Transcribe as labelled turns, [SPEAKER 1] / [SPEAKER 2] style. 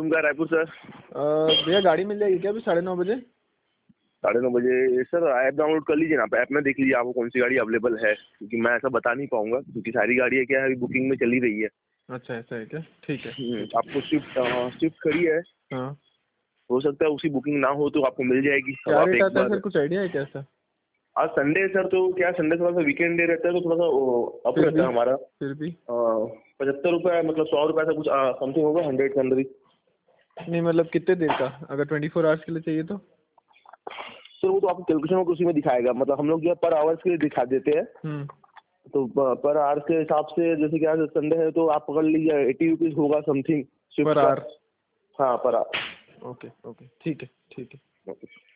[SPEAKER 1] का रायपुर सर।
[SPEAKER 2] भैया गाड़ी मिल जाएगी क्या अभी 9:30 बजे?
[SPEAKER 1] 9:30 बजे सर ऐप डाउनलोड कर लीजिए ना, ऐप में देख लीजिए आपको कौन सी गाड़ी अवेलेबल है, क्योंकि मैं ऐसा बता नहीं पाऊंगा क्योंकि सारी गाड़ियाँ क्या है अभी बुकिंग में चली रही है।
[SPEAKER 2] अच्छा ऐसा है क्या? ठीक है।
[SPEAKER 1] आपको स्विफ्ट खड़ी है,
[SPEAKER 2] हाँ।
[SPEAKER 1] हो सकता है उसी बुकिंग ना हो तो आपको मिल जाएगी।
[SPEAKER 2] क्या
[SPEAKER 1] आप
[SPEAKER 2] रेट
[SPEAKER 1] एक
[SPEAKER 2] आता है
[SPEAKER 1] बार
[SPEAKER 2] सर, कुछ आइडिया है क्या सर?
[SPEAKER 1] आज संडे है सर, तो क्या संडे थोड़ा सा वीकेंड डे रहता है तो थोड़ा सा अप
[SPEAKER 2] फिर
[SPEAKER 1] रहता
[SPEAKER 2] भी
[SPEAKER 1] है हमारा।
[SPEAKER 2] फिर भी
[SPEAKER 1] 75 रुपये मतलब 100 रुपये ऐसा कुछ समथिंग होगा 100 के अंदर ही।
[SPEAKER 2] नहीं मतलब कितने देर का, अगर 24 आवर्स के लिए चाहिए तो?
[SPEAKER 1] सर वो तो आपको कैलकुलेशन उसी में दिखाएगा, मतलब हम लोग ये पर आवर्स के लिए दिखा देते हैं। तो पर आवर के हिसाब से जैसे कि आज संडे है तो आप पकड़ लीजिए 80 रुपीज होगा समथिंग
[SPEAKER 2] पर
[SPEAKER 1] स्विफ्ट का।
[SPEAKER 2] आवर?
[SPEAKER 1] हाँ पर आवर।
[SPEAKER 2] ओके ओके ठीक है ठीक है।
[SPEAKER 1] ओके।